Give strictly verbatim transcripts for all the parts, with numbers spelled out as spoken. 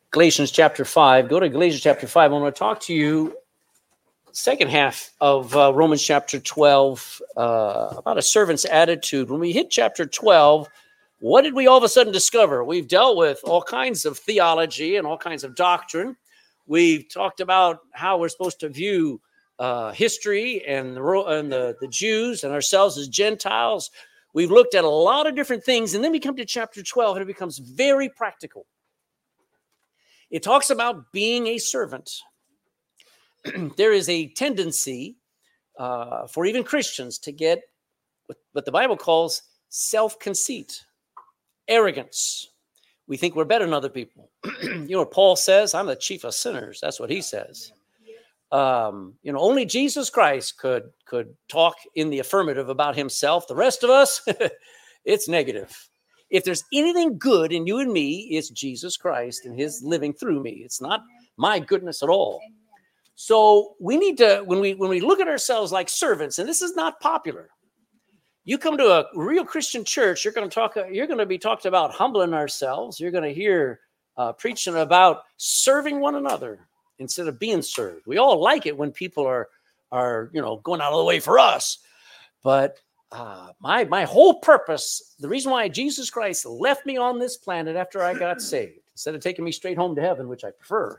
Galatians chapter five. Go to Galatians chapter five. I want to talk to you second half of uh, Romans chapter twelve uh, about a servant's attitude. When we hit chapter twelve, what did we all of a sudden discover? We've dealt with all kinds of theology and all kinds of doctrine. We've talked about how we're supposed to view uh, history and, the, and the, the Jews and ourselves as Gentiles. We've looked at a lot of different things, and then we come to chapter twelve, and it becomes very practical. It talks about being a servant. There is a tendency uh, for even Christians to get what, what the Bible calls self-conceit, arrogance. We think we're better than other people. You know what Paul says? I'm the chief of sinners. That's what he says. Um, you know, only Jesus Christ could could talk in the affirmative about himself. The rest of us, it's negative. If there's anything good in you and me, it's Jesus Christ and his living through me. It's not my goodness at all. So we need to, when we when we look at ourselves like servants, and this is not popular. You come to a real Christian church, you're going to talk. You're going to be talked about humbling ourselves. You're going to hear uh, preaching about serving one another instead of being served. We all like it when people are are you know going out of the way for us. But uh, my my whole purpose, the reason why Jesus Christ left me on this planet after I got saved, instead of taking me straight home to heaven, which I prefer,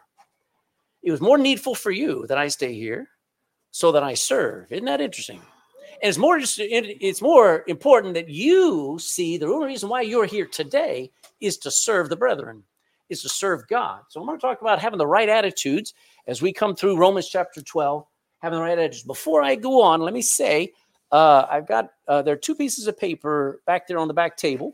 it was more needful for you that I stay here so that I serve. Isn't that interesting? And it's more, it's more important that you see the only reason why you're here today is to serve the brethren, is to serve God. So I'm going to talk about having the right attitudes as we come through Romans chapter twelve, having the right attitudes. Before I go on, let me say, uh, I've got, uh, there are two pieces of paper back there on the back table,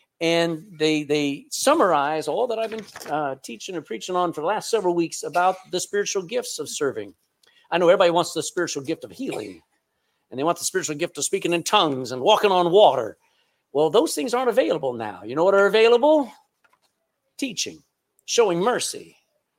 and they they summarize all that I've been uh, teaching and preaching on for the last several weeks about the spiritual gifts of serving. I know everybody wants the spiritual gift of healing, and they want the spiritual gift of speaking in tongues and walking on water. Well, those things aren't available now. You know what are available? Teaching, showing mercy,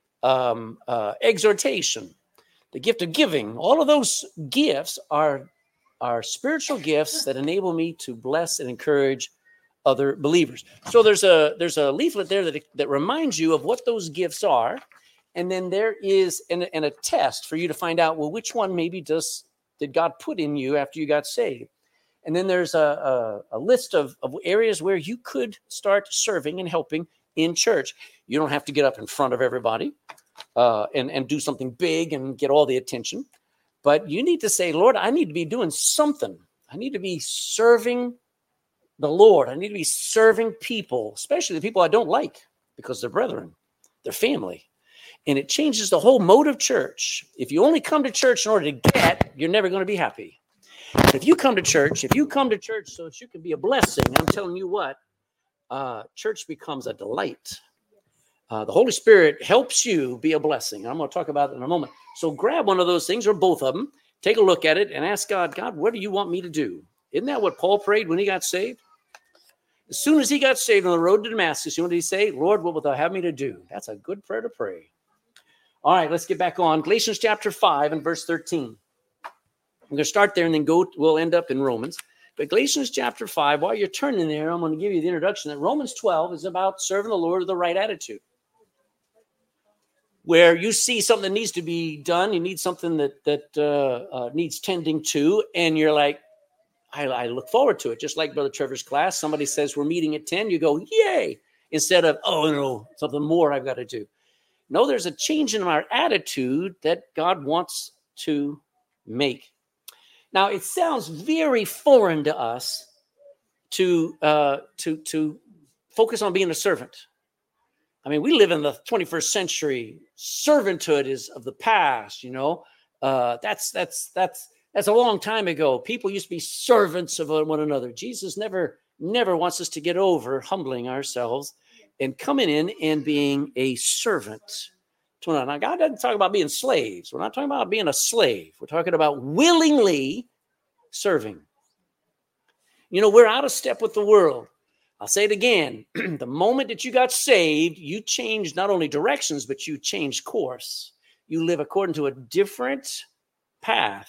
um, uh, exhortation, the gift of giving. All of those gifts are, are spiritual gifts that enable me to bless and encourage other believers. So there's a there's a leaflet there that, that reminds you of what those gifts are. And then there is an, an, a test for you to find out, well, which one maybe does did God put in you after you got saved? And then there's a, a, a list of, of areas where you could start serving and helping in church. You don't have to get up in front of everybody uh, and, and do something big and get all the attention. But you need to say, Lord, I need to be doing something. I need to be serving the Lord. I need to be serving people, especially the people I don't like, because they're brethren, they're family. And it changes the whole mode of church. If you only come to church in order to get, you're never going to be happy. If you come to church, if you come to church so that you can be a blessing, I'm telling you what, uh, church becomes a delight. Uh, the Holy Spirit helps you be a blessing. I'm going to talk about it in a moment. So grab one of those things or both of them, take a look at it and ask God, God, what do you want me to do? Isn't that what Paul prayed when he got saved? As soon as he got saved on the road to Damascus, you know what did he say? Lord, what will thou have me to do? That's a good prayer to pray. All right, let's get back on. Galatians chapter five and verse thirteen. I'm going to start there and then go. We'll end up in Romans. But Galatians chapter five, while you're turning there, I'm going to give you the introduction that Romans twelve is about serving the Lord with the right attitude. Where you see something that needs to be done, you need something that, that uh, uh, needs tending to, and you're like, I, I look forward to it. Just like Brother Trevor's class, somebody says we're meeting at ten, you go, yay, instead of, oh, no, something more I've got to do. No, there's a change in our attitude that God wants to make. Now, it sounds very foreign to us to, uh, to, to focus on being a servant. I mean, we live in the twenty-first century. Servanthood is of the past, you know. Uh, that's, that's, that's, That's a long time ago. People used to be servants of one another. Jesus never, never wants us to get over humbling ourselves and coming in and being a servant. Now, God doesn't talk about being slaves. We're not talking about being a slave. We're talking about willingly serving. You know, we're out of step with the world. I'll say it again. The moment that you got saved, you changed not only directions, but you changed course. You live according to a different path.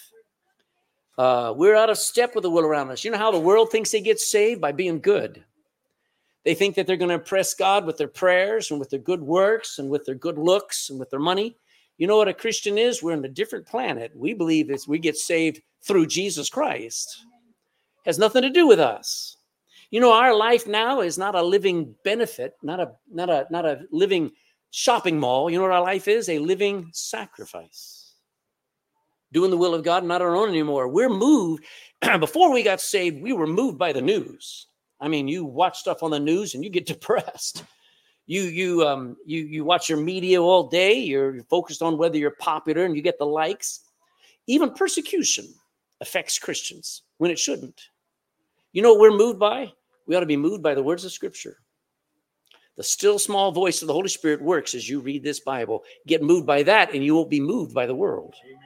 Uh, we're out of step with the world around us. You know how the world thinks they get saved? By being good. They think that they're going to impress God with their prayers and with their good works and with their good looks and with their money. You know what a Christian is? We're on a different planet. We believe it's, we get saved through Jesus Christ. It has nothing to do with us. You know, our life now is not a living benefit, not a, not a, not a living shopping mall. You know what our life is? A living sacrifice. Doing the will of God, not our own anymore. We're moved. Before we got saved, we were moved by the news. I mean, you watch stuff on the news and you get depressed. You you um you you watch your media all day. You're focused on whether you're popular and you get the likes. Even persecution affects Christians when it shouldn't. You know what we're moved by? We ought to be moved by the words of Scripture. The still small voice of the Holy Spirit works as you read this Bible. Get moved by that and you won't be moved by the world. Amen.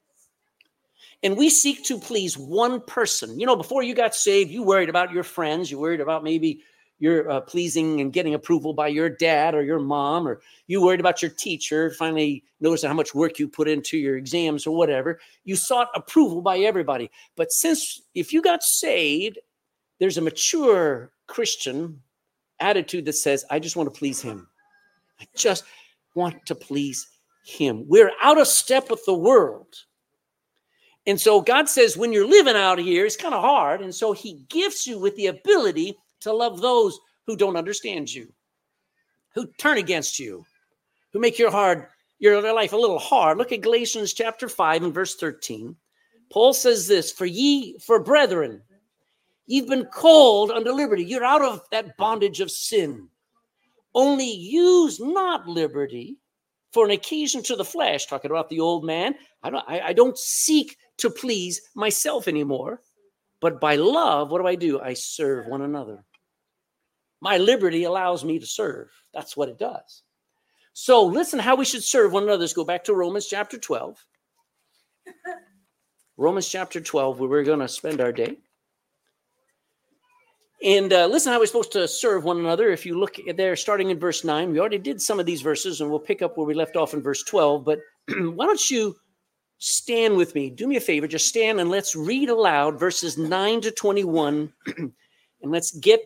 And we seek to please one person. You know, before you got saved, you worried about your friends. You worried about maybe you're uh, pleasing and getting approval by your dad or your mom, or you worried about your teacher, finally noticed how much work you put into your exams or whatever. You sought approval by everybody. But since if you got saved, there's a mature Christian attitude that says, I just want to please him. I just want to please him. We're out of step with the world. And so God says, when you're living out here, it's kind of hard. And so he gifts you with the ability to love those who don't understand you, who turn against you, who make your hard, your life a little hard. Look at Galatians chapter five and verse thirteen. Paul says this, for ye, for brethren, you've been called unto liberty. You're out of that bondage of sin. Only use not liberty for an occasion to the flesh, talking about the old man. I don't, I, I don't seek to please myself anymore, but by love, what do I do? I serve one another. My liberty allows me to serve. That's what it does. So listen how we should serve one another. Let's go back to Romans chapter twelve. Romans chapter twelve, where we're going to spend our day. And uh, listen how we're supposed to serve one another. If you look there, starting in verse nine, we already did some of these verses, and we'll pick up where we left off in verse twelve. But why don't you stand with me? Do me a favor. Just stand and let's read aloud verses nine to twenty-one. And let's get,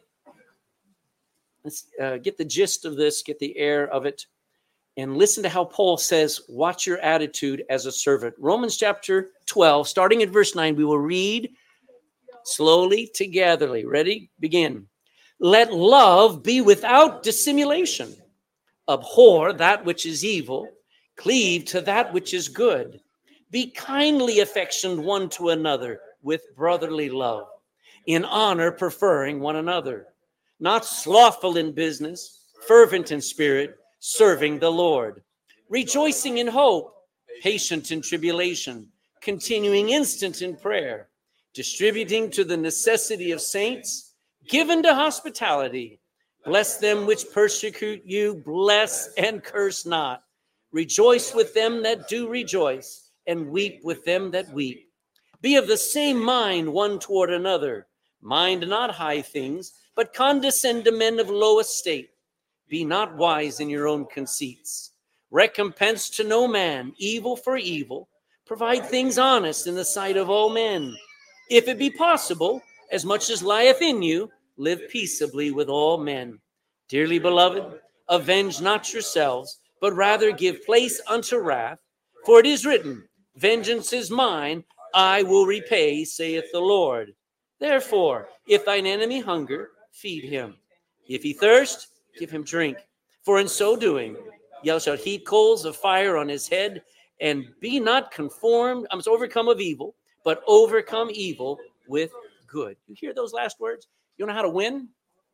let's uh, get the gist of this, get the air of it, and listen to how Paul says, watch your attitude as a servant. Romans chapter twelve, starting at verse nine, we will read slowly, togetherly. Ready? Begin. Let love be without dissimulation. Abhor that which is evil. Cleave to that which is good. Be kindly affectioned one to another with brotherly love, in honor preferring one another, not slothful in business, fervent in spirit, serving the Lord, rejoicing in hope, patient in tribulation, continuing instant in prayer, distributing to the necessity of saints, given to hospitality. Bless them which persecute you, bless and curse not. Rejoice with them that do rejoice, and weep with them that weep. Be of the same mind one toward another. Mind not high things, but condescend to men of low estate. Be not wise in your own conceits. Recompense to no man evil for evil. Provide things honest in the sight of all men. If it be possible, as much as lieth in you, live peaceably with all men. Dearly beloved, avenge not yourselves, but rather give place unto wrath. For it is written, vengeance is mine, I will repay, saith the Lord. Therefore, if thine enemy hunger, feed him. If he thirst, give him drink. For in so doing, thou shalt heap coals of fire on his head, and be not conformed, I must overcome of evil, but overcome evil with good. You hear those last words? You know how to win?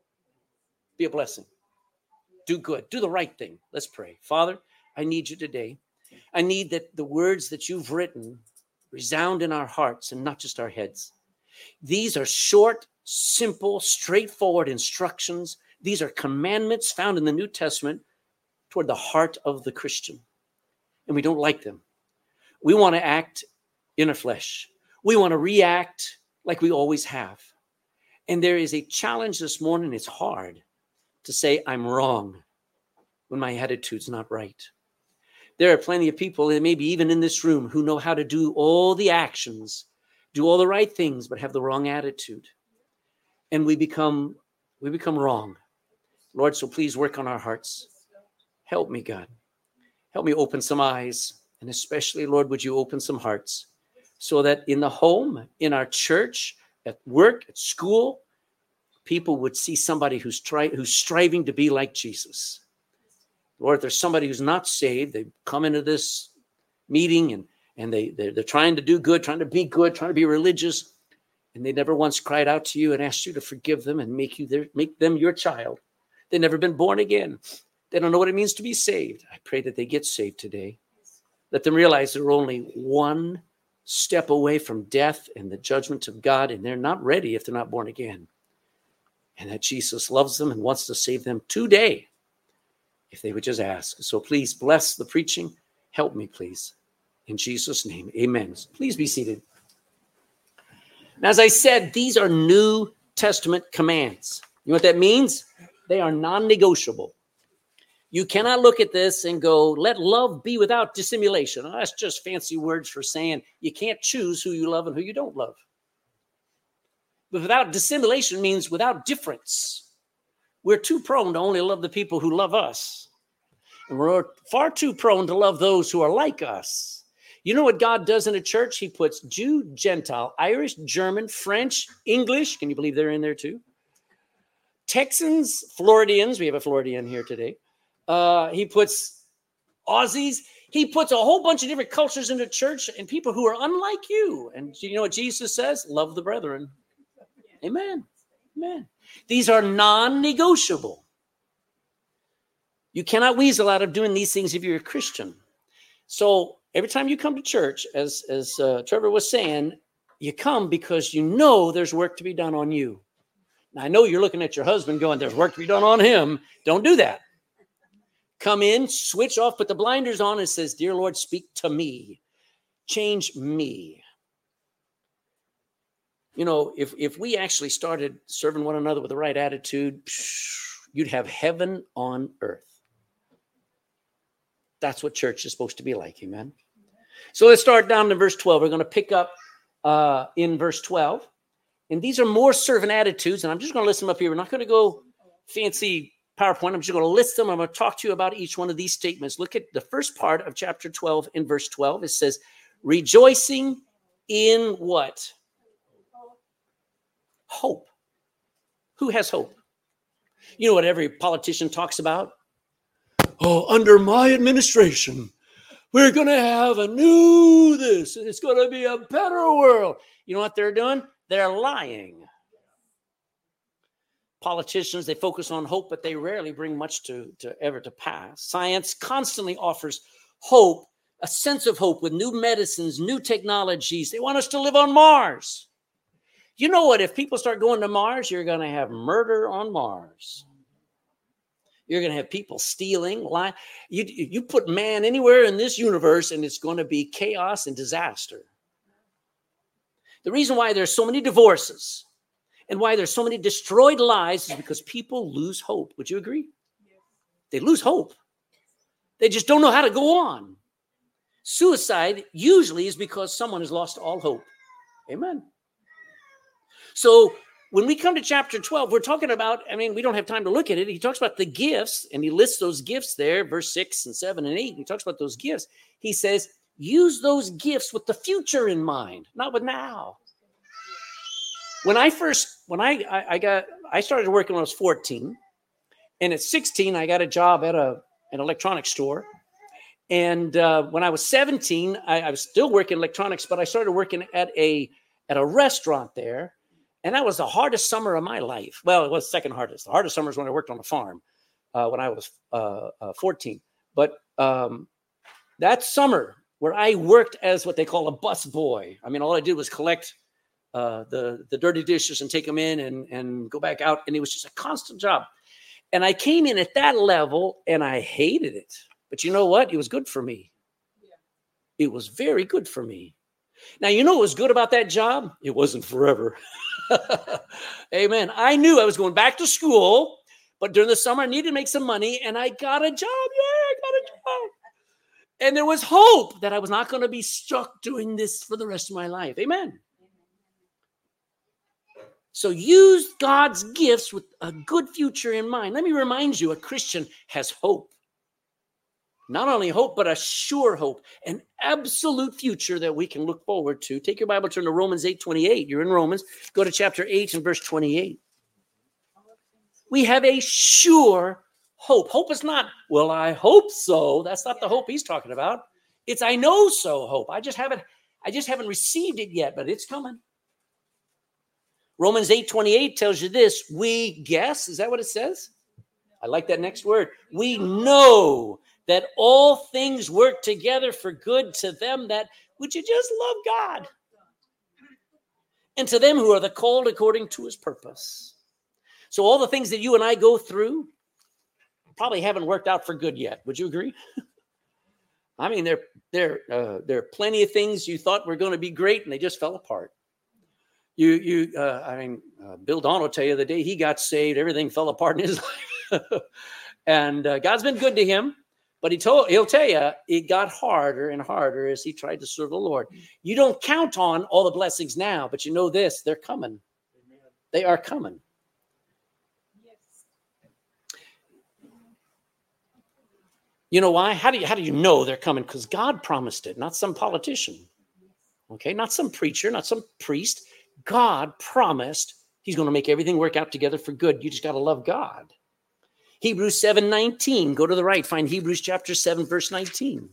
Be a blessing. Do good. Do the right thing. Let's pray. Father, I need you today. I need that the words that you've written resound in our hearts and not just our heads. These are short, simple, straightforward instructions. These are commandments found in the New Testament toward the heart of the Christian. And we don't like them. We want to act in our flesh. We want to react like we always have. And there is a challenge this morning. It's hard to say I'm wrong when my attitude's not right. There are plenty of people, and maybe even in this room, who know how to do all the actions, do all the right things, but have the wrong attitude. And we become, we become wrong. Lord, so please work on our hearts. Help me, God. Help me open some eyes. And especially, Lord, would you open some hearts so that in the home, in our church, at work, at school, people would see somebody who's try, who's striving to be like Jesus. Lord, if there's somebody who's not saved, they come into this meeting and, and they, they're, they're trying to do good, trying to be good, trying to be religious, and they never once cried out to you and asked you to forgive them and make you their, make them your child. They've never been born again. They don't know what it means to be saved. I pray that they get saved today. Let them realize they're only one step away from death and the judgment of God, and they're not ready if they're not born again. And that Jesus loves them and wants to save them today if they would just ask. So please bless the preaching. Help me, please. In Jesus' name, amen. Please be seated. Now, as I said, these are New Testament commands. You know what that means? They are non-negotiable. You cannot look at this and go, let love be without dissimulation. Oh, that's just fancy words for saying you can't choose who you love and who you don't love. But without dissimulation means without difference. We're too prone to only love the people who love us. And we're far too prone to love those who are like us. You know what God does in a church? He puts Jew, Gentile, Irish, German, French, English. Can you believe they're in there too? Texans, Floridians. We have a Floridian here today. Uh, he puts Aussies. He puts a whole bunch of different cultures into church and people who are unlike you. And you know what Jesus says? Love the brethren. Amen. Amen. These are non-negotiable. You cannot weasel out of doing these things if you're a Christian. So every time you come to church, as, as uh, Trevor was saying, you come because you know there's work to be done on you. Now, I know you're looking at your husband going, there's work to be done on him. Don't do that. Come in, switch off, put the blinders on, and says, dear Lord, speak to me. Change me. You know, if, if we actually started serving one another with the right attitude, you'd have heaven on earth. That's what church is supposed to be like, amen? So let's start down to verse twelve. We're going to pick up uh, in verse twelve. And these are more servant attitudes, and I'm just going to list them up here. We're not going to go fancy PowerPoint. I'm just going to list them. I'm going to talk to you about each one of these statements. Look at the first part of chapter twelve in verse twelve. It says, rejoicing in what? Hope. Who has hope? You know what every politician talks about? Oh, under my administration, we're going to have a new this. It's going to be a better world. You know what they're doing? They're lying. Politicians, they focus on hope, but they rarely bring much to, to ever to pass. Science constantly offers hope, a sense of hope with new medicines, new technologies. They want us to live on Mars. You know what? If people start going to Mars, you're going to have murder on Mars. You're going to have people stealing, lying. You, you put man anywhere in this universe, and it's going to be chaos and disaster. The reason why there's so many divorces and why there's so many destroyed lives is because people lose hope. Would you agree? They lose hope. They just don't know how to go on. Suicide usually is because someone has lost all hope. Amen. So when we come to chapter twelve, we're talking about, I mean, we don't have time to look at it. He talks about the gifts, and he lists those gifts there, verse six and seven and eight. He talks about those gifts. He says, use those gifts with the future in mind, not with now. When I first, when I, I, I got, I started working when I was fourteen, and at sixteen, I got a job at a an electronics store. And uh, when I was seventeen, I, I was still working electronics, but I started working at a at a restaurant there. And that was the hardest summer of my life. Well, it was the second hardest. The hardest summer is when I worked on a farm uh, when I was uh, uh, fourteen. But um, that summer where I worked as what they call a bus boy. I mean, all I did was collect uh, the, the dirty dishes and take them in and, and go back out. And it was just a constant job. And I came in at that level and I hated it. But you know what? It was good for me. Yeah. It was very good for me. Now, you know what was good about that job? It wasn't forever. Amen. I knew I was going back to school, but during the summer I needed to make some money, and I got a job. Yeah, I got a job. And there was hope that I was not going to be stuck doing this for the rest of my life. Amen. So use God's gifts with a good future in mind. Let me remind you, a Christian has hope. Not only hope, but a sure hope, an absolute future that we can look forward to. Take your Bible, turn to Romans eight twenty-eight. You're in Romans. Go to chapter eight and verse twenty-eight. We have a sure hope. Hope is not, well, I hope so. That's not the hope he's talking about. It's I know so hope. I just haven't, I just haven't received it yet, but it's coming. Romans eight twenty-eight tells you this. We guess, is that what it says? I like that next word. We know that all things work together for good to them that, would you just love God? And to them who are the called according to his purpose. So all the things that you and I go through probably haven't worked out for good yet. Would you agree? I mean, there, there, uh, there are plenty of things you thought were going to be great and they just fell apart. You, you, uh, I mean, uh, Bill Don will tell you the day he got saved, everything fell apart in his life. And uh, God's been good to him, but he told, he'll tell you it got harder and harder as he tried to serve the Lord. You don't count on all the blessings now, but you know this, they're coming. They are coming. You know why? How do you, how do you know they're coming? Because God promised it, not some politician. Okay, not some preacher, not some priest. God promised he's going to make everything work out together for good. You just got to love God. Hebrews seven nineteen. Go to the right. Find Hebrews chapter seven, verse nineteen.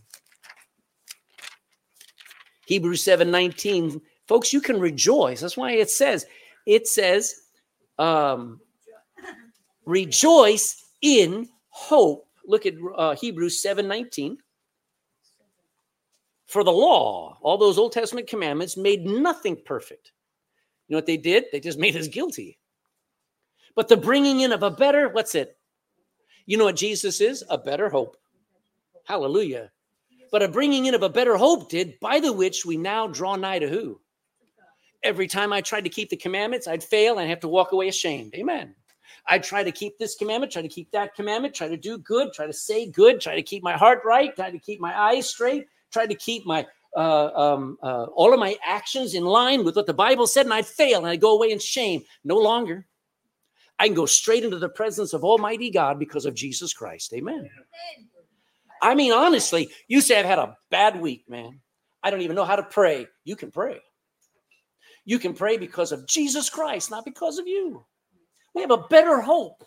Hebrews seven nineteen. Folks, you can rejoice. That's why it says, it says, um, rejoice in hope. Look at uh, Hebrews seven nineteen. For the law, all those Old Testament commandments made nothing perfect. You know what they did? They just made us guilty. But the bringing in of a better, what's it? You know what Jesus is? A better hope. Hallelujah. But a bringing in of a better hope did, by the which we now draw nigh to who? Every time I tried to keep the commandments, I'd fail and I'd have to walk away ashamed. Amen. I'd try to keep this commandment, try to keep that commandment, try to do good, try to say good, try to keep my heart right, try to keep my eyes straight, try to keep my uh, um, uh, all of my actions in line with what the Bible said, and I'd fail and I'd go away in shame. No longer. I can go straight into the presence of Almighty God because of Jesus Christ. Amen. I mean, honestly, you say I've had a bad week, man. I don't even know how to pray. You can pray. You can pray because of Jesus Christ, not because of you. We have a better hope,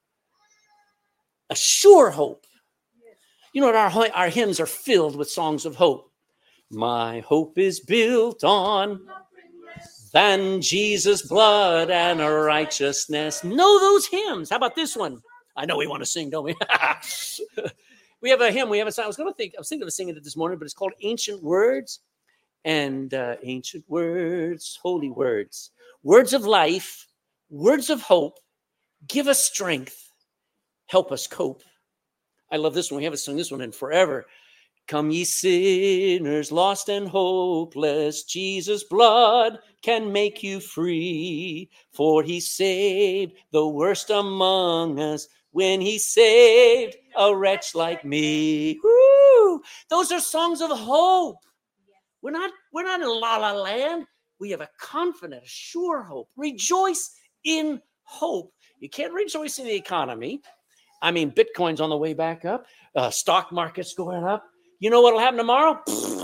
a sure hope. You know what? Our, our hymns are filled with songs of hope. My hope is built on than Jesus' blood and righteousness. Know those hymns. How about this one? I know we want to sing, don't we? We have a hymn. We have a song. I was going to think. I was thinking of singing it this morning, but it's called "Ancient Words." And uh, ancient words, holy words, words of life, words of hope. Give us strength. Help us cope. I love this one. We haven't sung this one in forever. Come ye sinners, lost and hopeless, Jesus' blood can make you free. For he saved the worst among us when he saved a wretch like me. Woo! Those are songs of hope. We're not, we're not in la la land. We have a confident, sure hope. Rejoice in hope. You can't rejoice in the economy. I mean, Bitcoin's on the way back up. Uh, stock market's going up. You know what will happen tomorrow?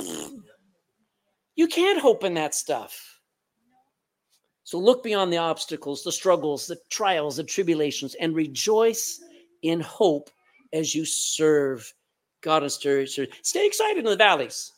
You can't hope in that stuff. So look beyond the obstacles, the struggles, the trials, the tribulations, and rejoice in hope as you serve God and stay, stay excited in the valleys.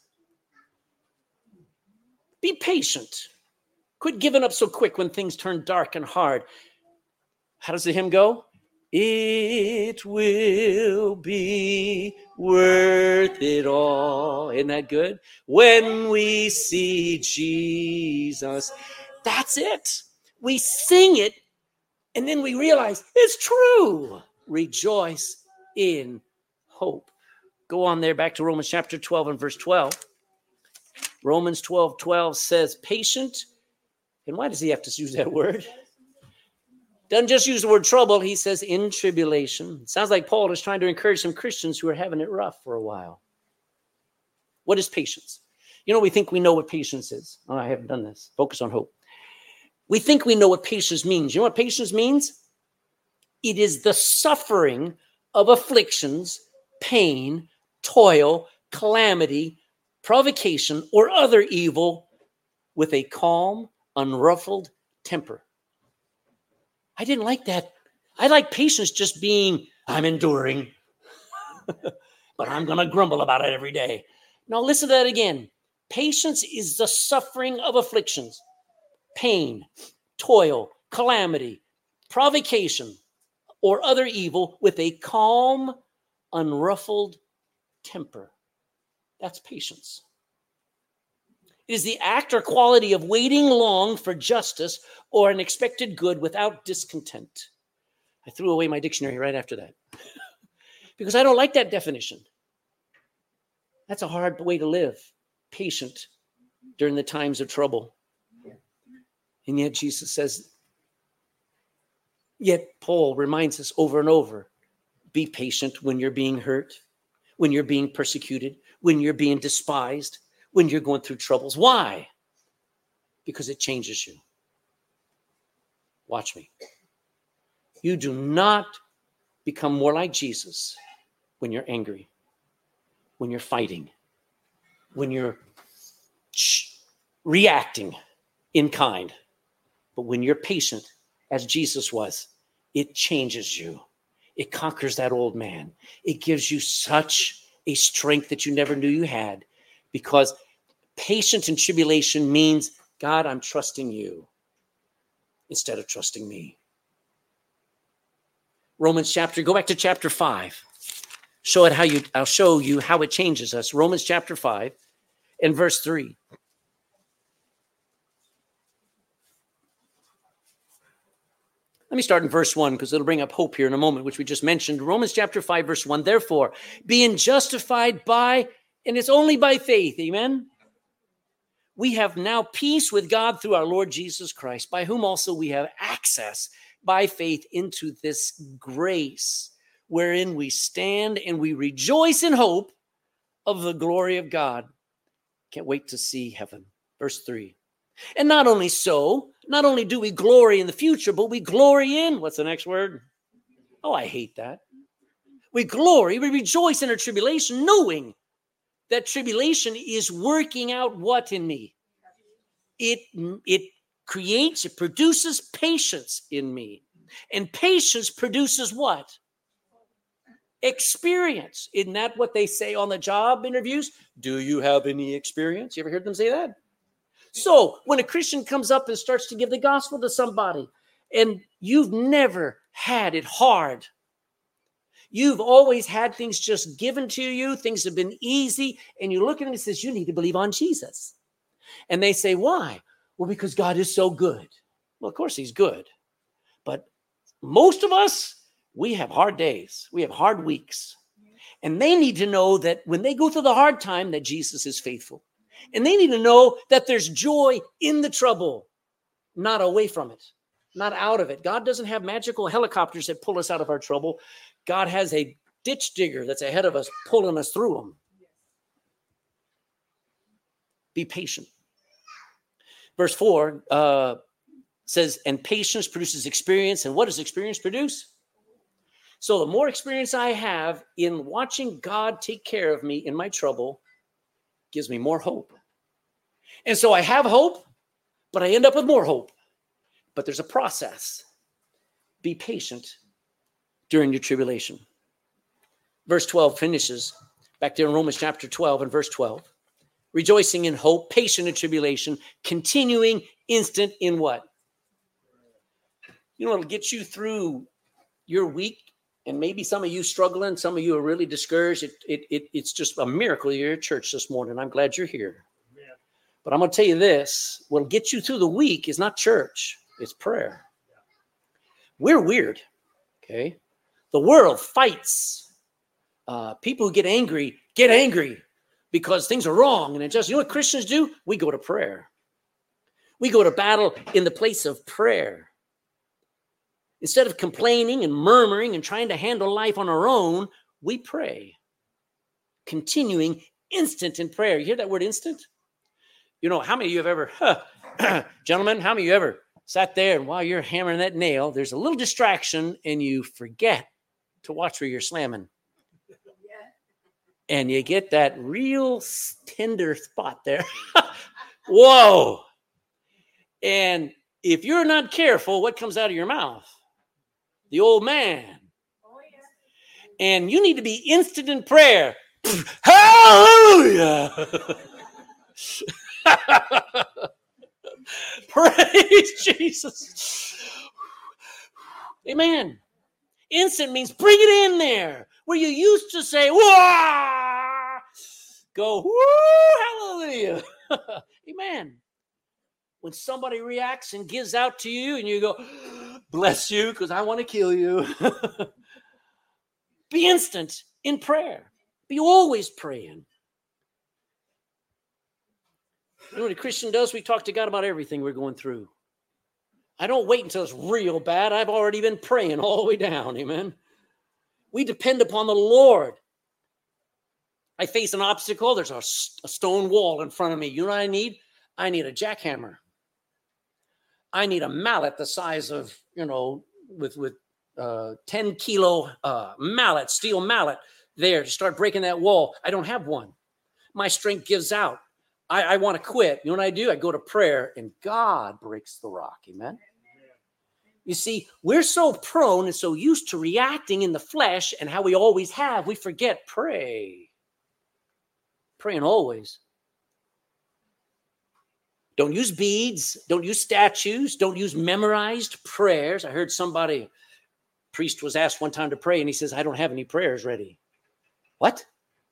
Be patient. Quit giving up so quick when things turn dark and hard. How does the hymn go? It will be worth it all. Isn't that good? When we see Jesus. That's it. We sing it, and then we realize it's true. Rejoice in hope. Go on there back to Romans chapter twelve and verse twelve. Romans twelve twelve says patient. And why does he have to use that word? Doesn't just use the word trouble. He says in tribulation. It sounds like Paul is trying to encourage some Christians who are having it rough for a while. What is patience? You know, we think we know what patience is. Oh, I haven't done this. Focus on hope. We think we know what patience means. You know what patience means? It is the suffering of afflictions, pain, toil, calamity, provocation, or other evil with a calm, unruffled temper. I didn't like that. I like patience just being, I'm enduring, but I'm going to grumble about it every day. Now listen to that again. Patience is the suffering of afflictions, pain, toil, calamity, provocation, or other evil with a calm, unruffled temper. That's patience. It is the act or quality of waiting long for justice or an expected good without discontent. I threw away my dictionary right after that because I don't like that definition. That's a hard way to live, patient during the times of trouble. And yet Jesus says, yet Paul reminds us over and over, be patient when you're being hurt, when you're being persecuted, when you're being despised, when you're going through troubles. Why? Because it changes you. Watch me. You do not become more like Jesus when you're angry, when you're fighting, when you're reacting in kind. But when you're patient, as Jesus was, it changes you. It conquers that old man. It gives you such a strength that you never knew you had, because patience in tribulation means, God, I'm trusting you instead of trusting me. Romans chapter, go back to chapter five. Show it how you, I'll show you how it changes us. Romans chapter five and verse three. Let me start in verse one because it'll bring up hope here in a moment, which we just mentioned. Romans chapter five, verse one. Therefore, being justified by, and it's only by faith, amen? We have now peace with God through our Lord Jesus Christ, by whom also we have access by faith into this grace wherein we stand and we rejoice in hope of the glory of God. Can't wait to see heaven. Verse three. And not only so, not only do we glory in the future, but we glory in, what's the next word? Oh, I hate that. We glory, we rejoice in our tribulation, knowing that tribulation is working out what in me? It, it creates, it produces patience in me. And patience produces what? Experience. Isn't that what they say on the job interviews? Do you have any experience? You ever heard them say that? So when a Christian comes up and starts to give the gospel to somebody, and you've never had it hard, you've always had things just given to you, things have been easy, and you look at them and says, you need to believe on Jesus. And they say, why? Well, because God is so good. Well, of course he's good. But most of us, we have hard days. We have hard weeks. And they need to know that when they go through the hard time, that Jesus is faithful. And they need to know that there's joy in the trouble, not away from it, not out of it. God doesn't have magical helicopters that pull us out of our trouble. God has a ditch digger that's ahead of us, pulling us through them. Be patient. Verse four uh, says, and patience produces experience. And what does experience produce? So the more experience I have in watching God take care of me in my trouble, gives me more hope. And so I have hope, but I end up with more hope. But there's a process. Be patient during your tribulation. Verse twelve finishes back there in Romans chapter twelve and verse twelve. Rejoicing in hope, patient in tribulation, continuing instant in what? You know, it'll get you through your week. And maybe some of you struggling, some of you are really discouraged. It, it, it, it's just a miracle you're at church this morning. I'm glad you're here. Yeah. But I'm going to tell you this. What'll get you through the week is not church. It's prayer. Yeah. We're weird, okay? The world fights. Uh, people who get angry, get angry because things are wrong. And it just, you know what Christians do? We go to prayer. We go to battle in the place of prayer. Instead of complaining and murmuring and trying to handle life on our own, we pray. Continuing instant in prayer. You hear that word instant? You know, how many of you have ever, huh, gentlemen, how many of you ever sat there, and while you're hammering that nail, there's a little distraction, and you forget to watch where you're slamming. Yeah. And you get that real tender spot there. Whoa. And if you're not careful, what comes out of your mouth? The old man. Oh, yeah. And you need to be instant in prayer. Hallelujah. Praise Jesus. Amen. Instant means bring it in there. Where you used to say, wah, go, woo, hallelujah. Amen. When somebody reacts and gives out to you and you go, bless you, because I want to kill you. Be instant in prayer. Be always praying. You know what a Christian does? We talk to God about everything we're going through. I don't wait until it's real bad. I've already been praying all the way down. Amen. We depend upon the Lord. I face an obstacle. There's a, a stone wall in front of me. You know what I need? I need a jackhammer. I need a mallet the size of, you know, with, with uh, ten kilo uh, mallet, steel mallet there to start breaking that wall. I don't have one. My strength gives out. I, I want to quit. You know what I do? I go to prayer and God breaks the rock. Amen. You see, we're so prone and so used to reacting in the flesh and how we always have, we forget pray. Praying always. Don't use beads. Don't use statues. Don't use memorized prayers. I heard somebody, a priest was asked one time to pray, and he says, I don't have any prayers ready. What?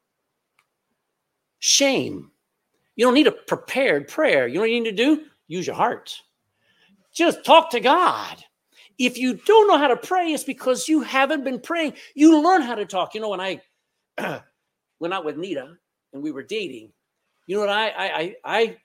Shame. You don't need a prepared prayer. You know what you need to do? Use your heart. Just talk to God. If you don't know how to pray, it's because you haven't been praying. You learn how to talk. You know, when I went out with Nita and we were dating, you know what I I I, I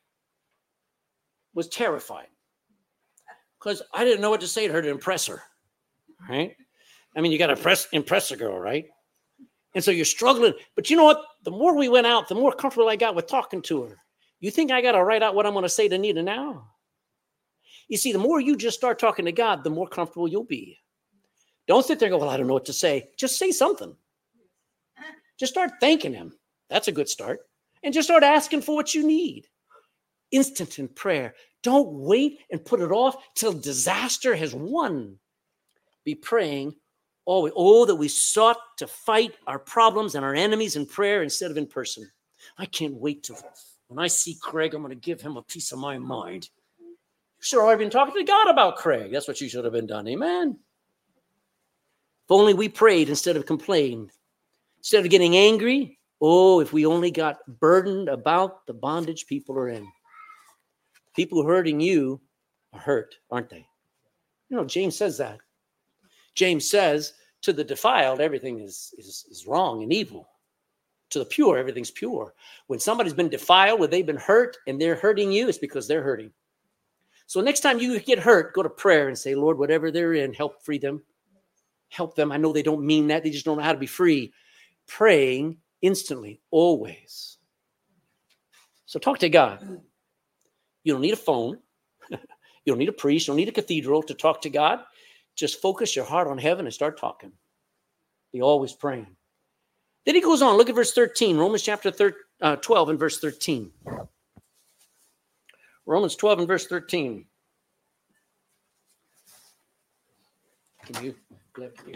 was terrified because I didn't know what to say to her to impress her, right? I mean, you got to impress, impress a girl, right? And so you're struggling. But you know what? The more we went out, the more comfortable I got with talking to her. You think I got to write out what I'm going to say to Nita now? You see, the more you just start talking to God, the more comfortable you'll be. Don't sit there and go, well, I don't know what to say. Just say something. Just start thanking him. That's a good start. And just start asking for what you need. Instant in prayer. Don't wait and put it off till disaster has won. Be praying always. Oh, that we sought to fight our problems and our enemies in prayer instead of in person. I can't wait till when I see Craig, I'm going to give him a piece of my mind. You should have already been talking to God about Craig. That's what you should have been done. Amen. If only we prayed instead of complained. Instead of getting angry, oh, if we only got burdened about the bondage people are in. People hurting you are hurt, aren't they? You know, James says that. James says, to the defiled, everything is, is, is wrong and evil. To the pure, everything's pure. When somebody's been defiled, when they've been hurt and they're hurting you, it's because they're hurting. So next time you get hurt, go to prayer and say, Lord, whatever they're in, help free them. Help them. I know they don't mean that. They just don't know how to be free. Praying instantly, always. So talk to God. You don't need a phone. You don't need a priest. You don't need a cathedral to talk to God. Just focus your heart on heaven and start talking. Be always praying. Then he goes on. Look at verse thirteen. Romans chapter twelve and verse thirteen. Romans twelve and verse thirteen. Can you lift your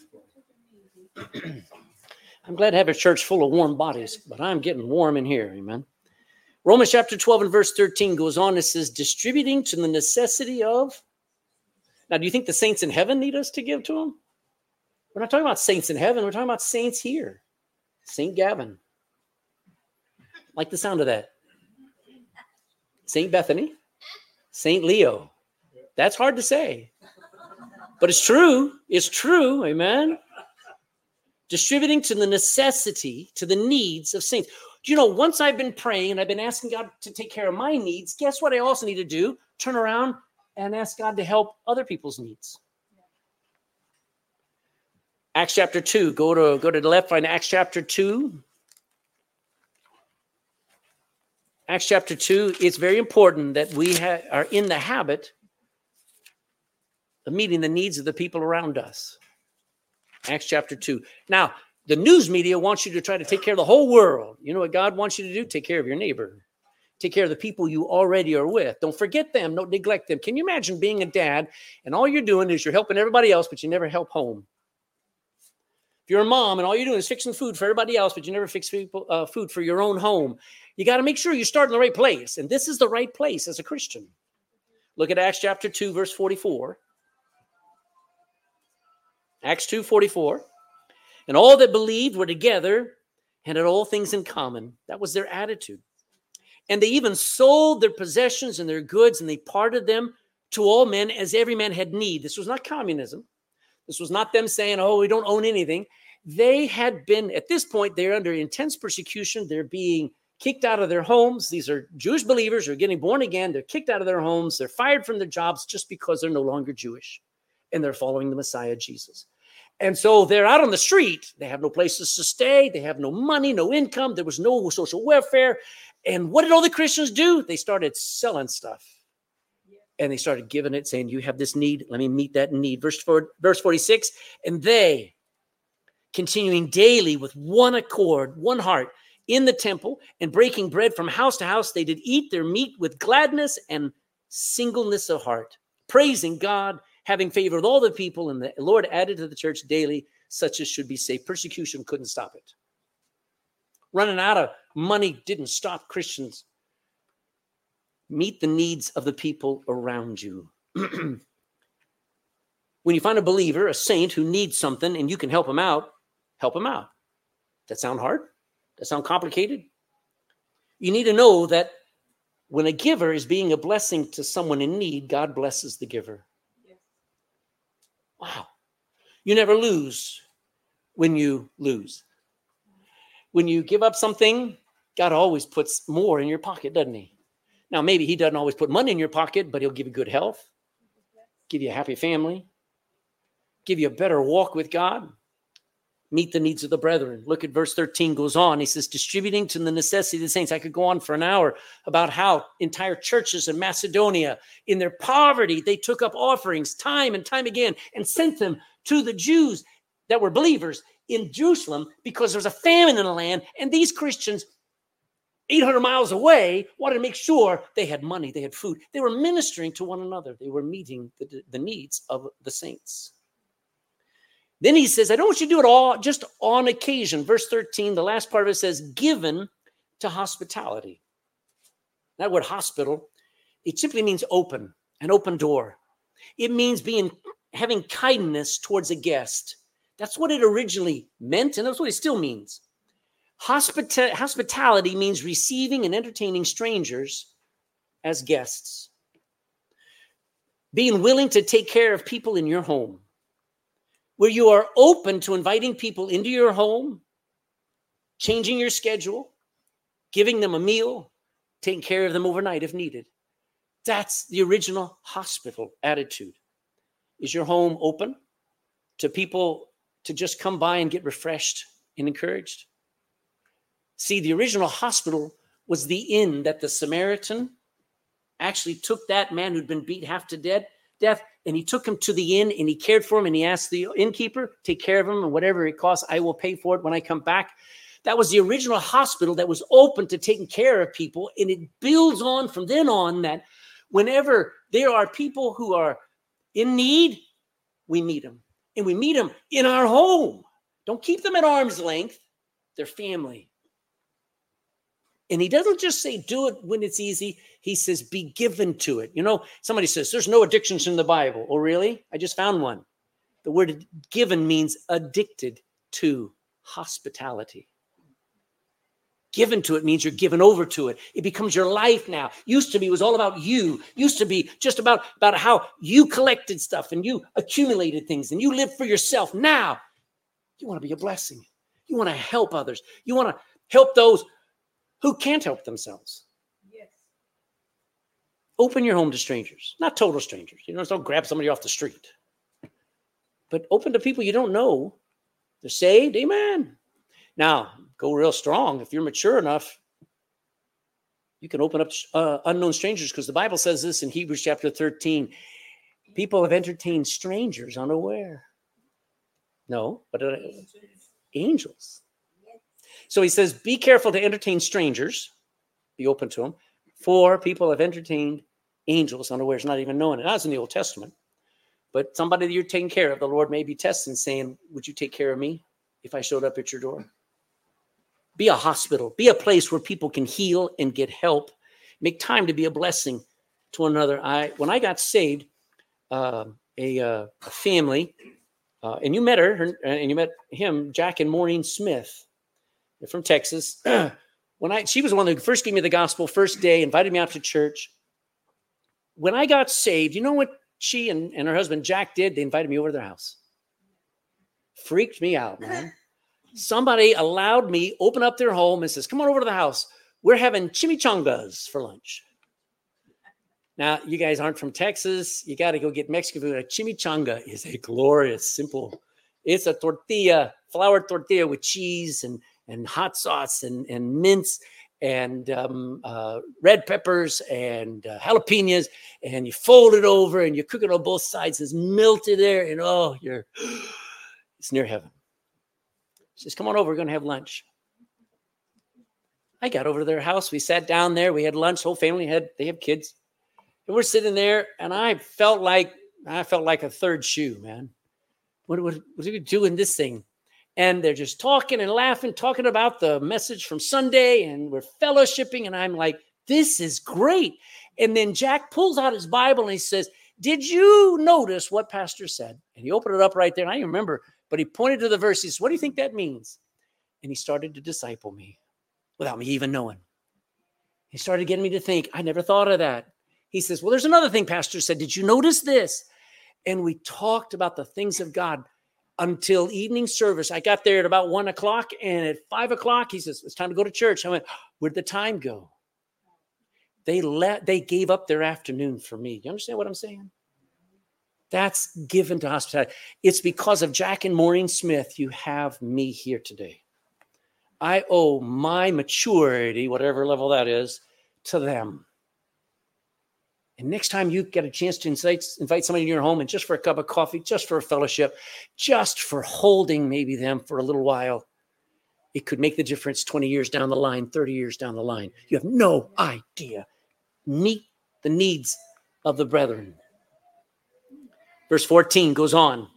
hand? I'm glad to have a church full of warm bodies, but I'm getting warm in here. Amen. Romans chapter twelve and verse thirteen goes on. It says, distributing to the necessity of. Now, do you think the saints in heaven need us to give to them? We're not talking about saints in heaven. We're talking about saints here. Saint Gavin. Like the sound of that. Saint Bethany. Saint Leo. That's hard to say. But it's true. It's true. Amen. Distributing to the necessity, to the needs of saints. Do you know, once I've been praying and I've been asking God to take care of my needs, guess what I also need to do? Turn around and ask God to help other people's needs. Acts chapter two. Go to, go to the left, find Acts chapter two. Acts chapter two. It's very important that we ha- are in the habit of meeting the needs of the people around us. Acts chapter two. Now, the news media wants you to try to take care of the whole world. You know what God wants you to do? Take care of your neighbor. Take care of the people you already are with. Don't forget them. Don't neglect them. Can you imagine being a dad and all you're doing is you're helping everybody else, but you never help home? If you're a mom and all you're doing is fixing food for everybody else, but you never fix people, uh, food for your own home, you got to make sure you start in the right place. And this is the right place as a Christian. Look at Acts chapter two, verse forty-four. Acts two forty-four. And all that believed were together and had all things in common. That was their attitude. And they even sold their possessions and their goods, and they parted them to all men as every man had need. This was not communism. This was not them saying, oh, we don't own anything. They had been, at this point, they're under intense persecution. They're being kicked out of their homes. These are Jewish believers who are getting born again. They're kicked out of their homes. They're fired from their jobs just because they're no longer Jewish. And they're following the Messiah, Jesus. And so they're out on the street. They have no places to stay. They have no money, no income. There was no social welfare. And what did all the Christians do? They started selling stuff. And they started giving it, saying, you have this need. Let me meet that need. Verse, four, verse forty-six, and they, continuing daily with one accord, one heart, in the temple, and breaking bread from house to house, they did eat their meat with gladness and singleness of heart, praising God, having favor with all the people, and the Lord added to the church daily such as should be saved. Persecution couldn't stop it. Running out of money didn't stop Christians. Meet the needs of the people around you. When you find a believer, a saint who needs something and you can help him out, help him out. That sound hard? That sound complicated? You need to know that when a giver is being a blessing to someone in need, God blesses the giver. Yes. Wow. You never lose when you lose. When you give up something, God always puts more in your pocket, doesn't he? Now, maybe he doesn't always put money in your pocket, but he'll give you good health, give you a happy family, give you a better walk with God, meet the needs of the brethren. Look at verse thirteen goes on. He says, distributing to the necessity of the saints. I could go on for an hour about how entire churches in Macedonia, in their poverty, they took up offerings time and time again and sent them to the Jews that were believers in Jerusalem because there was a famine in the land. And these Christians eight hundred miles away wanted to make sure they had money, they had food. They were ministering to one another. They were meeting the, the needs of the saints. Then he says, I don't want you to do it all just on occasion. Verse thirteen, the last part of it says, given to hospitality. That word hospital, it simply means open, an open door. It means being having kindness towards a guest. That's what it originally meant, and that's what it still means. Hospita- hospitality means receiving and entertaining strangers as guests. Being willing to take care of people in your home, where you are open to inviting people into your home, changing your schedule, giving them a meal, taking care of them overnight if needed. That's the original hospital attitude. Is your home open to people to just come by and get refreshed and encouraged? See, the original hospital was the inn that the Samaritan actually took that man who'd been beat half to death, death, and he took him to the inn and he cared for him and he asked the innkeeper, take care of him and whatever it costs, I will pay for it when I come back. That was the original hospital that was open to taking care of people. And it builds on from then on that whenever there are people who are in need, we meet them. And we meet them in our home. Don't keep them at arm's length. They're family. And he doesn't just say do it when it's easy. He says be given to it. You know, somebody says there's no addictions in the Bible. Oh, really? I just found one. The word given means addicted to hospitality. Given to it means you're given over to it. It becomes your life now. Used to be, it was all about you. Used to be just about, about how you collected stuff and you accumulated things and you lived for yourself. Now, you want to be a blessing. You want to help others. You want to help those who can't help themselves. Yes. Open your home to strangers, not total strangers. You know, don't grab somebody off the street, but open to people you don't know. They're saved. Amen. Now, go real strong. If you're mature enough, you can open up uh, unknown strangers because the Bible says this in Hebrews chapter thirteen. People have entertained strangers unaware. No, but uh, angels. So he says, be careful to entertain strangers. Be open to them. For people have entertained angels unawares, not even knowing it. That's in the Old Testament. But somebody that you're taking care of, the Lord may be testing, saying, would you take care of me if I showed up at your door? Be a hospital. Be a place where people can heal and get help. Make time to be a blessing to one another. I, when I got saved, uh, a, uh, a family, uh, and you met her, her, and you met him, Jack and Maureen Smith. They're from Texas. When I, she was the one who first gave me the gospel, first day, invited me out to church. When I got saved, you know what she and, and her husband, Jack, did? They invited me over to their house. Freaked me out, man. Somebody allowed me, open up their home and says, come on over to the house. We're having chimichangas for lunch. Now, you guys aren't from Texas. You got to go get Mexican food. A chimichanga is a glorious, simple. It's a tortilla, flour tortilla with cheese and and hot sauce and, and mince and um, uh, red peppers and uh, jalapenos, and you fold it over and you cook it on both sides. It's melted there, and oh, you're it's near heaven. She says, come on over, we're going to have lunch. I got over to their house. We sat down there. We had lunch. Whole family had, they have kids. And we're sitting there, and I felt like, I felt like a third shoe, man. What, what, what are we doing this thing? And they're just talking and laughing, talking about the message from Sunday, and we're fellowshipping. And I'm like, this is great. And then Jack pulls out his Bible and he says, did you notice what Pastor said? And he opened it up right there. And I don't remember, but he pointed to the verse. He says, what do you think that means? And he started to disciple me without me even knowing. He started getting me to think, I never thought of that. He says, well, there's another thing Pastor said. Did you notice this? And we talked about the things of God until evening service. I got there at about one o'clock, and at five o'clock, he says, it's time to go to church. I went, where'd the time go? They let, they gave up their afternoon for me. You understand what I'm saying? That's given to hospitality. It's because of Jack and Maureen Smith you have me here today. I owe my maturity, whatever level that is, to them. And next time you get a chance to invite, invite somebody in your home, and just for a cup of coffee, just for a fellowship, just for holding maybe them for a little while, it could make the difference twenty years down the line, thirty years down the line. You have no idea. Meet the needs of the brethren. Verse fourteen goes on.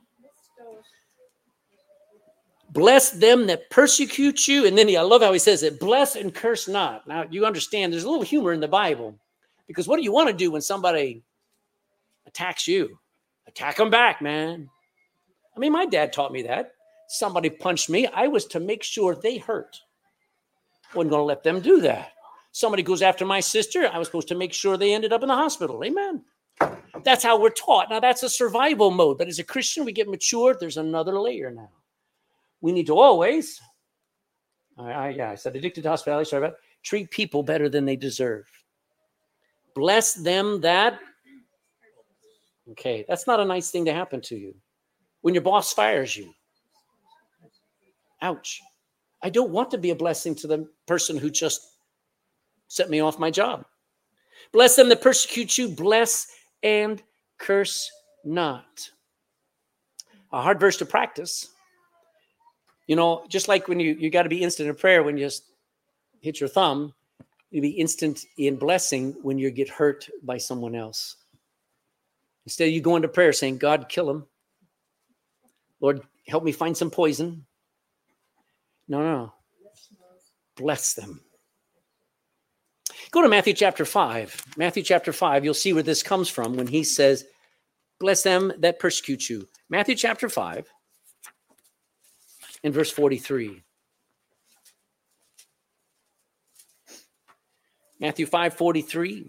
Bless them that persecute you. And then he, I love how he says it, bless and curse not. Now, you understand there's a little humor in the Bible. Because what do you want to do when somebody attacks you? Attack them back, man. I mean, my dad taught me that. Somebody punched me. I was to make sure they hurt. I wasn't going to let them do that. Somebody goes after my sister. I was supposed to make sure they ended up in the hospital. Amen. That's how we're taught. Now, that's a survival mode. But as a Christian, we get matured. There's another layer now. We need to always, I, I, yeah, I said addicted to hospitality, sorry about it, treat people better than they deserve. Bless them that, okay, that's not a nice thing to happen to you. When your boss fires you. Ouch. I don't want to be a blessing to the person who just set me off my job. Bless them that persecute you, bless and curse not. A hard verse to practice. You know, just like when you, you got to be instant in prayer when you just hit your thumb. You be instant in blessing when you get hurt by someone else. Instead of you going to prayer saying, God, kill him. Lord, help me find some poison. No, no. Bless them. Go to Matthew chapter five. Matthew chapter five, you'll see where this comes from when he says, bless them that persecute you. Matthew chapter five and verse forty-three. Matthew five forty-three.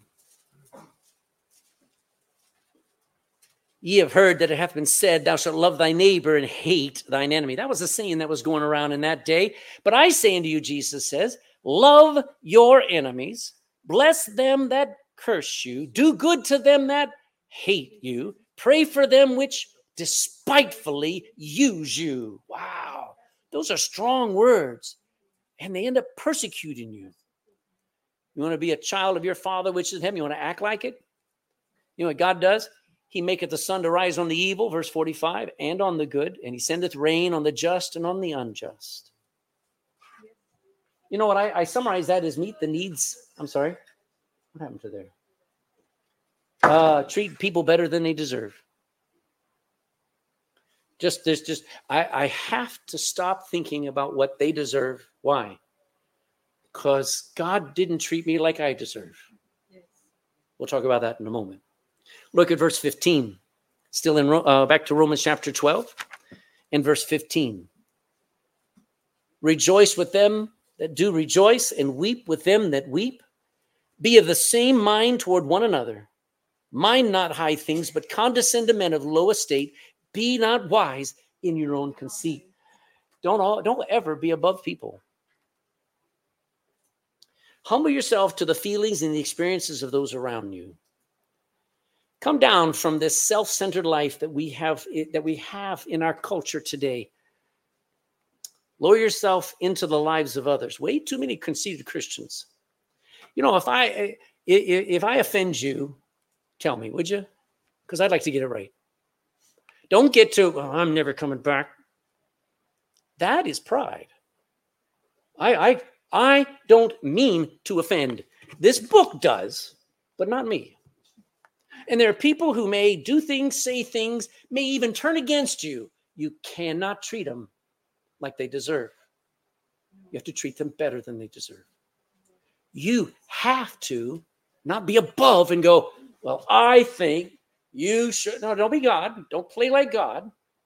Ye have heard that it hath been said, thou shalt love thy neighbor and hate thine enemy. That was a saying that was going around in that day. But I say unto you, Jesus says, love your enemies, bless them that curse you, do good to them that hate you, pray for them which despitefully use you. Wow. Those are strong words. And they end up persecuting you. You want to be a child of your Father, which is in heaven? You want to act like it? You know what God does? He maketh the sun to rise on the evil, verse forty-five, and on the good, and he sendeth rain on the just and on the unjust. You know what? I, I summarize that as meet the needs. I'm sorry. What happened to there? Uh, treat people better than they deserve. Just, there's just, I, I have to stop thinking about what they deserve. Why? Because God didn't treat me like I deserve. Yes. We'll talk about that in a moment. Look at verse fifteen. Still in, uh, back to Romans chapter twelve and verse fifteen. Rejoice with them that do rejoice, and weep with them that weep. Be of the same mind toward one another. Mind not high things, but condescend to men of low estate. Be not wise in your own conceit. Don't, all, don't ever be above people. Humble yourself to the feelings and the experiences of those around you. Come down from this self-centered life that we have that we have in our culture today. Lower yourself into the lives of others. Way too many conceited Christians. You know, if I if I offend you, tell me, would you? Because I'd like to get it right. Don't get to, oh, I'm never coming back. That is pride. I I I don't mean to offend. This book does, but not me. And there are people who may do things, say things, may even turn against you. You cannot treat them like they deserve. You have to treat them better than they deserve. You have to not be above and go, well, I think you should. No, don't be God. Don't play like God.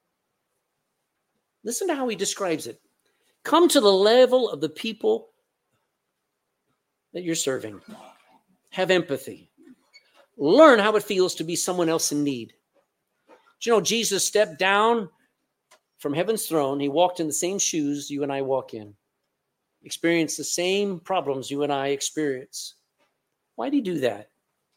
Listen to how he describes it. Come to the level of the people that you're serving. Have empathy. Learn how it feels to be someone else in need. Do you know, Jesus stepped down from heaven's throne. He walked in the same shoes you and I walk in. Experienced the same problems you and I experience. Why did he do that?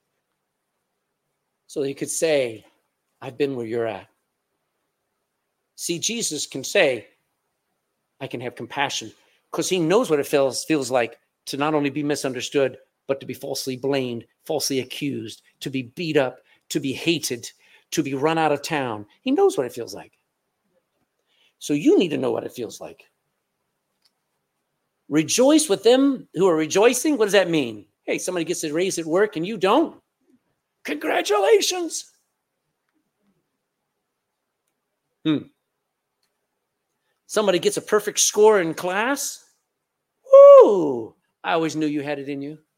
So that he could say, I've been where you're at. See, Jesus can say, I can have compassion, because he knows what it feels, feels like to not only be misunderstood, but to be falsely blamed, falsely accused, to be beat up, to be hated, to be run out of town. He knows what it feels like. So you need to know what it feels like. Rejoice with them who are rejoicing. What does that mean? Hey, somebody gets a raise at work and you don't. Congratulations. Hmm. Somebody gets a perfect score in class. Woo! I always knew you had it in you.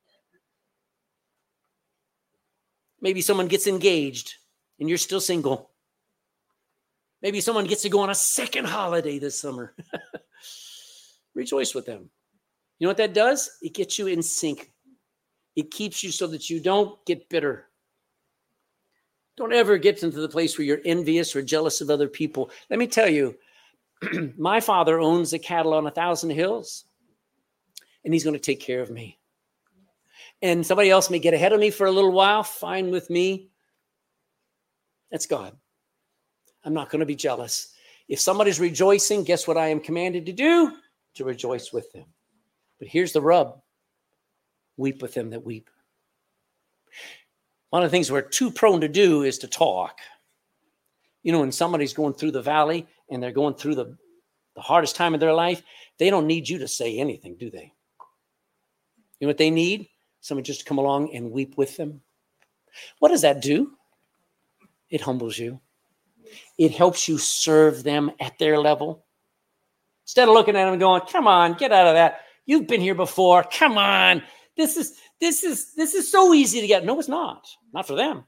Maybe someone gets engaged and you're still single. Maybe someone gets to go on a second holiday this summer. Rejoice with them. You know what that does? It gets you in sync. It keeps you so that you don't get bitter. Don't ever get into the place where you're envious or jealous of other people. Let me tell you, my father owns the cattle on a thousand hills, and he's going to take care of me. And somebody else may get ahead of me for a little while, fine with me. That's God. I'm not going to be jealous. If somebody's rejoicing, guess what I am commanded to do? To rejoice with them. But here's the rub. Weep with them that weep. One of the things we're too prone to do is to talk. You know, when somebody's going through the valley and they're going through the, the hardest time of their life, they don't need you to say anything, do they? You know what they need? Somebody just to come along and weep with them. What does that do? It humbles you. It helps you serve them at their level. Instead of looking at them and going, come on, get out of that. You've been here before. Come on. This is this is this is so easy to get. No, it's not. Not for them.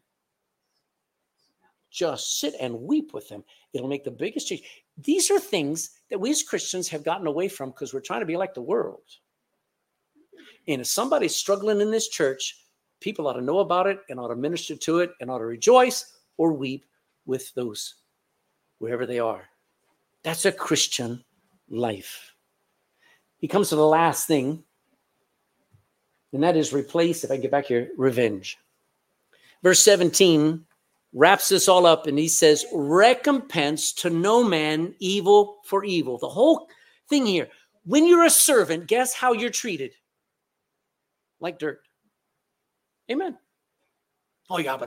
Just sit and weep with them. It'll make the biggest change. These are things that we as Christians have gotten away from because we're trying to be like the world. And if somebody's struggling in this church, people ought to know about it and ought to minister to it and ought to rejoice or weep with those wherever they are. That's a Christian life. He comes to the last thing, and that is replace, if I get back here, revenge. Verse seventeen wraps this all up, and he says, recompense to no man evil for evil. The whole thing here, when you're a servant, guess how you're treated? Like dirt. Amen. Oh, yeah, but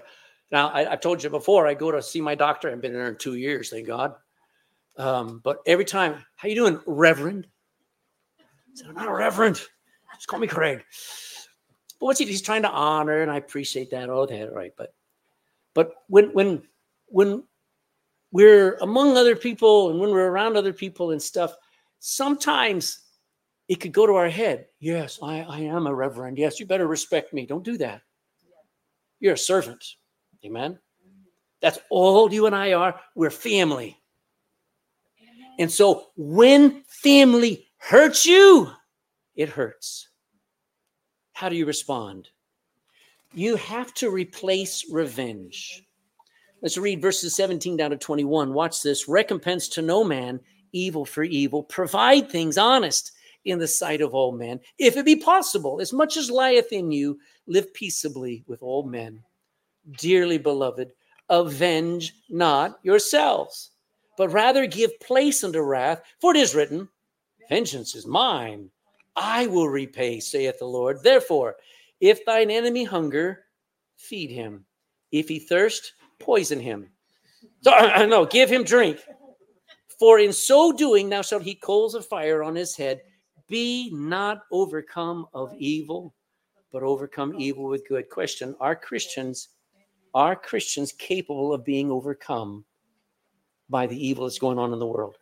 Now, I, I've told you before, I go to see my doctor. I've been there in two years, thank God. Um, but every time, how you doing, Reverend? I said, I'm not a Reverend. Just call me Craig. But what's he? He's trying to honor, and I appreciate that. Oh, that right. But but when when when we're among other people and when we're around other people and stuff, sometimes it could go to our head. Yes, I, I am a reverend. Yes, you better respect me. Don't do that. You're a servant. Amen. That's all you and I are. We're family. And so when family hurts you, it hurts. How do you respond? You have to replace revenge. Let's read verses seventeen down to twenty-one. Watch this. Recompense to no man evil for evil. Provide things honest in the sight of all men. If it be possible, as much as lieth in you, live peaceably with all men. Dearly beloved, avenge not yourselves, but rather give place unto wrath. For it is written, vengeance is mine. I will repay, saith the Lord. Therefore, if thine enemy hunger, feed him. If he thirst, poison him. So, uh, no, give him drink. For in so doing, thou shalt heap coals of fire on his head. Be not overcome of evil, but overcome evil with good. Question, are Christians, are Christians capable of being overcome by the evil that's going on in the world?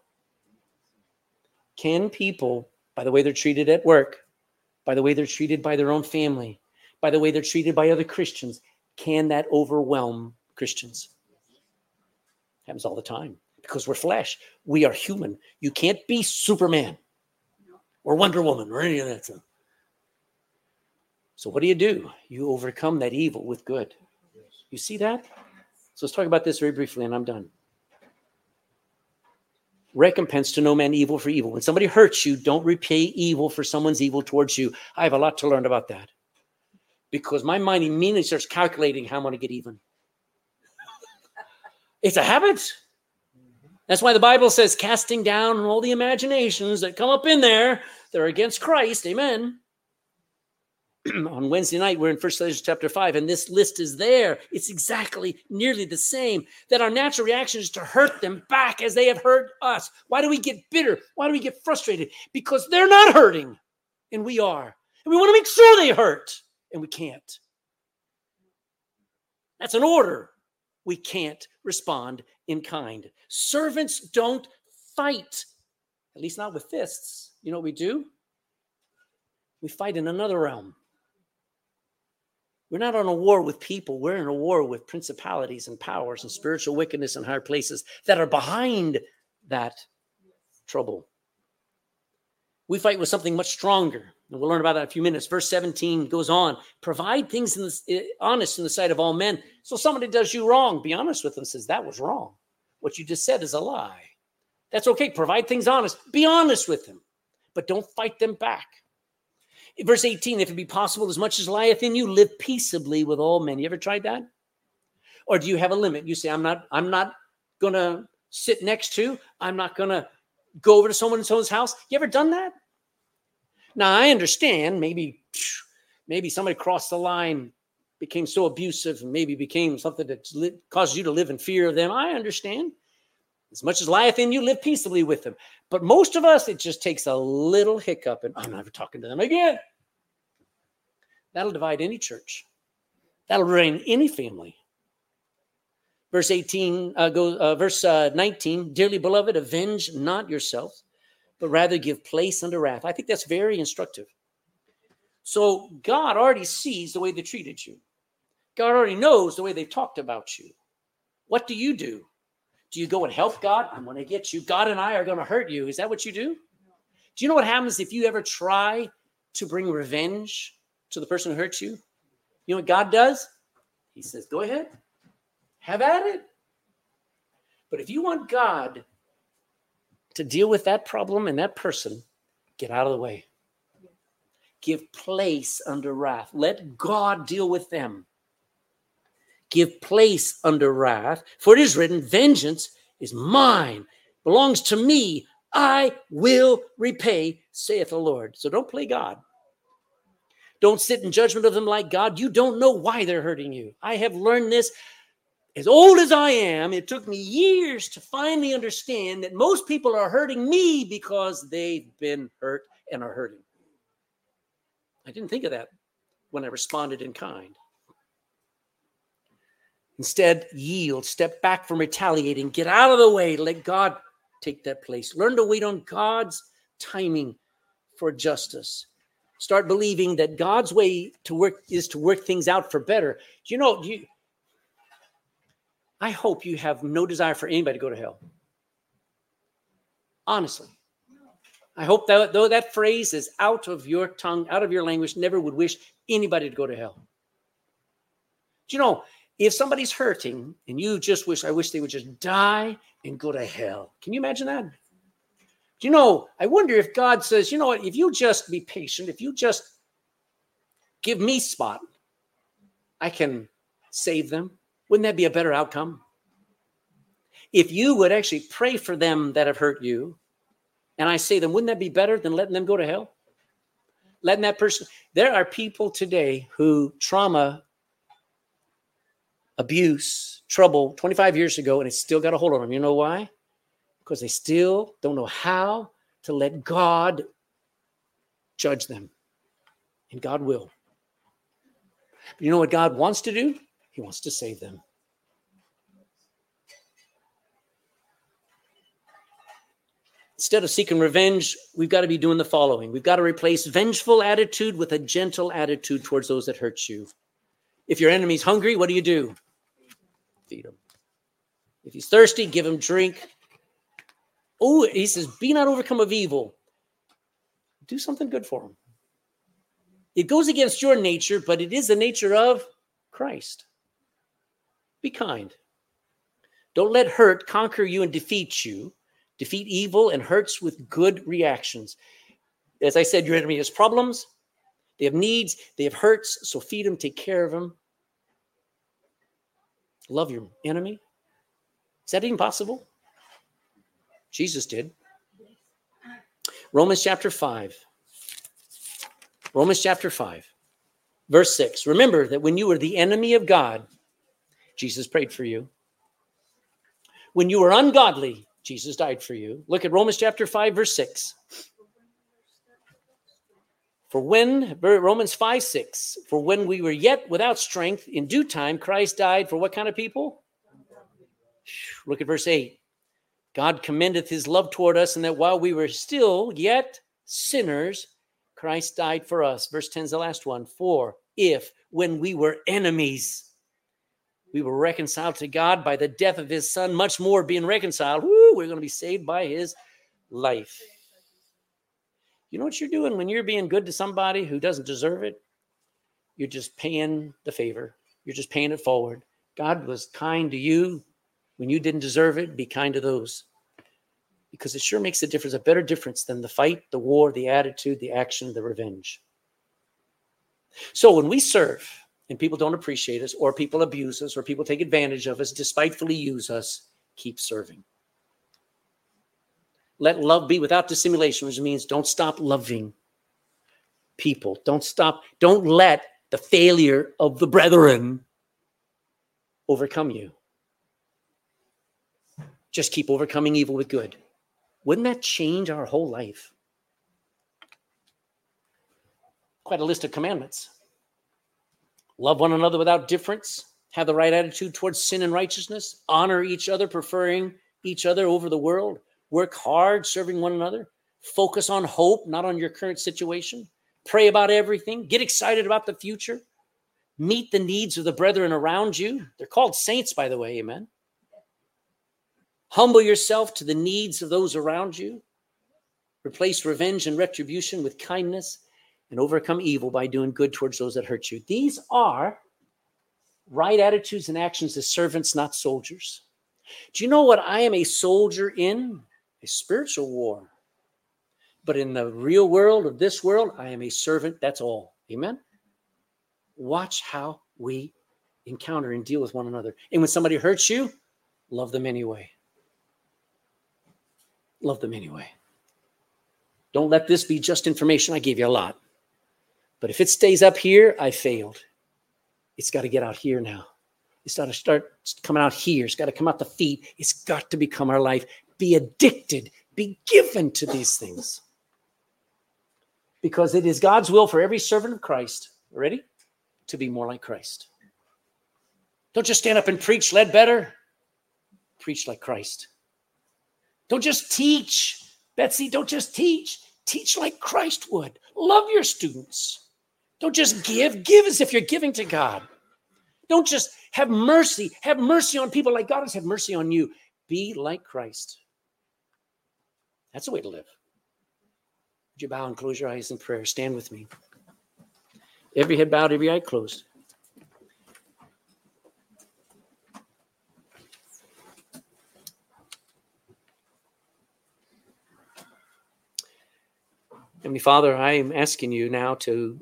Can people, by the way they're treated at work, by the way they're treated by their own family, by the way they're treated by other Christians, can that overwhelm Christians? Happens all the time because we're flesh. We are human. You can't be Superman or Wonder Woman or any of that stuff. So what do you do? You overcome that evil with good. You see that? So let's talk about this very briefly and I'm done. Recompense to no man evil for evil. When somebody hurts you, don't repay evil for someone's evil towards you. I have a lot to learn about that because my mind immediately starts calculating how I'm going to get even. It's a habit. That's why the Bible says casting down all the imaginations that come up in there that are against Christ. Amen. On Wednesday night, we're in First Thessalonians chapter five, and this list is there. It's exactly nearly the same, that our natural reaction is to hurt them back as they have hurt us. Why do we get bitter? Why do we get frustrated? Because they're not hurting, and we are. And we want to make sure they hurt, and we can't. That's an order. We can't respond in kind. Servants don't fight, at least not with fists. You know what we do? We fight in another realm. We're not on a war with people. We're in a war with principalities and powers and spiritual wickedness in higher places that are behind that trouble. We fight with something much stronger. And we'll learn about that in a few minutes. Verse seventeen goes on. Provide things in the, honest in the sight of all men. So somebody does you wrong. Be honest with them. Says, that was wrong. What you just said is a lie. That's okay. Provide things honest. Be honest with them. But don't fight them back. Verse eighteen, if it be possible, as much as lieth in you, live peaceably with all men. You ever tried that? Or do you have a limit? You say, I'm not, I'm not going to sit next to, I'm not going to go over to someone in someone's house. You ever done that? Now, I understand maybe, maybe somebody crossed the line, became so abusive, and maybe became something that li- causes you to live in fear of them. I understand. As much as lieth in you, live peaceably with them. But most of us, it just takes a little hiccup, and I'm never talking to them again. That'll divide any church. That'll ruin any family. Verse eighteen, uh, go, uh, verse uh, nineteen, dearly beloved, avenge not yourselves, but rather give place unto wrath. I think that's very instructive. So God already sees the way they treated you. God already knows the way they've talked about you. What do you do? Do you go and help God? I'm going to get you. God and I are going to hurt you. Is that what you do? Do you know what happens if you ever try to bring revenge to the person who hurts you? You know what God does? He says, go ahead. Have at it. But if you want God to deal with that problem and that person, get out of the way. Give place under wrath. Let God deal with them. Give place under wrath, for it is written, vengeance is mine, belongs to me. I will repay, saith the Lord. So don't play God. Don't sit in judgment of them like God. You don't know why they're hurting you. I have learned this As old as I am, it took me years to finally understand that most people are hurting me because they've been hurt and are hurting. I didn't think of that when I responded in kind. Instead, yield, step back from retaliating, get out of the way, let God take that place. Learn to wait on God's timing for justice. Start believing that God's way to work is to work things out for better. You know, you, I hope you have no desire for anybody to go to hell. Honestly. I hope that though that phrase is out of your tongue, out of your language, never would wish anybody to go to hell. Do you know, if somebody's hurting and you just wish, I wish they would just die and go to hell. Can you imagine that? Do you know, I wonder if God says, you know what, if you just be patient, if you just give me spot, I can save them. Wouldn't that be a better outcome? If you would actually pray for them that have hurt you, and I say them, wouldn't that be better than letting them go to hell? Letting that person, there are people today who trauma, abuse, trouble twenty-five years ago, and it's still got a hold on them. You know why? Because they still don't know how to let God judge them. And God will. But you know what God wants to do? He wants to save them. Instead of seeking revenge, we've got to be doing the following. We've got to replace vengeful attitude with a gentle attitude towards those that hurt you. If your enemy's hungry, what do you do? Feed him. If he's thirsty, give him drink. Oh, he says, be not overcome of evil. Do something good for him. It goes against your nature, but it is the nature of Christ. Be kind. Don't let hurt conquer you and defeat you. Defeat evil and hurts with good reactions. As I said, your enemy has problems. They have needs. They have hurts. So feed them. Take care of them. Love your enemy. Is that even possible? Jesus did. Romans chapter five. Romans chapter five. Verse six. Remember that when you were the enemy of God, Jesus prayed for you. When you were ungodly, Jesus died for you. Look at Romans chapter five, verse six. For when, Romans five, six, for when we were yet without strength, in due time, Christ died for what kind of people? Look at verse eight. God commendeth his love toward us, and that while we were still yet sinners, Christ died for us. Verse ten is the last one. For if, when we were enemies, we were reconciled to God by the death of his son, much more being reconciled, woo, we're going to be saved by his life. You know what you're doing when you're being good to somebody who doesn't deserve it? You're just paying the favor. You're just paying it forward. God was kind to you when you didn't deserve it. Be kind to those. Because it sure makes a difference, a better difference than the fight, the war, the attitude, the action, the revenge. So when we serve, and people don't appreciate us, or people abuse us, or people take advantage of us, despitefully use us, keep serving. Let love be without dissimulation, which means don't stop loving people. Don't stop. Don't let the failure of the brethren overcome you. Just keep overcoming evil with good. Wouldn't that change our whole life? Quite a list of commandments. Love one another without difference. Have the right attitude towards sin and righteousness. Honor each other, preferring each other over the world. Work hard, serving one another. Focus on hope, not on your current situation. Pray about everything. Get excited about the future. Meet the needs of the brethren around you. They're called saints, by the way, amen. Humble yourself to the needs of those around you. Replace revenge and retribution with kindness, and overcome evil by doing good towards those that hurt you. These are right attitudes and actions as servants, not soldiers. Do you know what I am a soldier in? A spiritual war. But in the real world of this world, I am a servant. That's all. Amen? Watch how we encounter and deal with one another. And when somebody hurts you, love them anyway. Love them anyway. Don't let this be just information. I gave you a lot. But if it stays up here, I failed. It's got to get out here now. It's got to start coming out here. It's got to come out the feet. It's got to become our life. Be addicted. Be given to these things. Because it is God's will for every servant of Christ, ready, to be more like Christ. Don't just stand up and preach, Ledbetter. Preach like Christ. Don't just teach. Betsy, don't just teach. Teach like Christ would. Love your students. Don't just give. Give as if you're giving to God. Don't just have mercy. Have mercy on people like God has had mercy on you. Be like Christ. That's the way to live. Would you bow and close your eyes in prayer? Stand with me. Every head bowed, every eye closed. Heavenly Father, I am asking you now to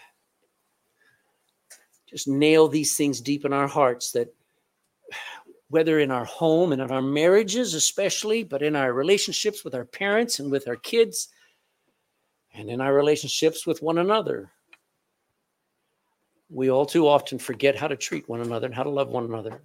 just nail these things deep in our hearts, that whether in our home and in our marriages especially, but in our relationships with our parents and with our kids, and in our relationships with one another, we all too often forget how to treat one another and how to love one another.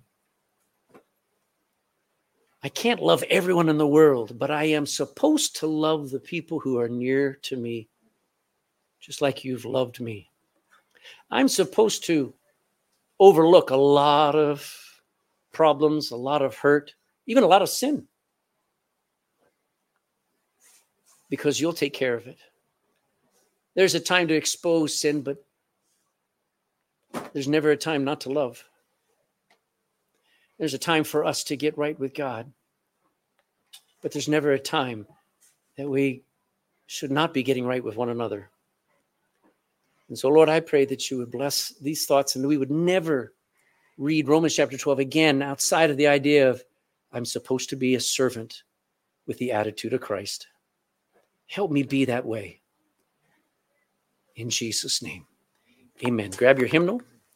I can't love everyone in the world, but I am supposed to love the people who are near to me, just like you've loved me. I'm supposed to overlook a lot of problems, a lot of hurt, even a lot of sin, because you'll take care of it. There's a time to expose sin, but there's never a time not to love. There's a time for us to get right with God, but there's never a time that we should not be getting right with one another. And so, Lord, I pray that you would bless these thoughts and we would never read Romans chapter twelve again outside of the idea of I'm supposed to be a servant with the attitude of Christ. Help me be that way. In Jesus' name, amen. Grab your hymnal.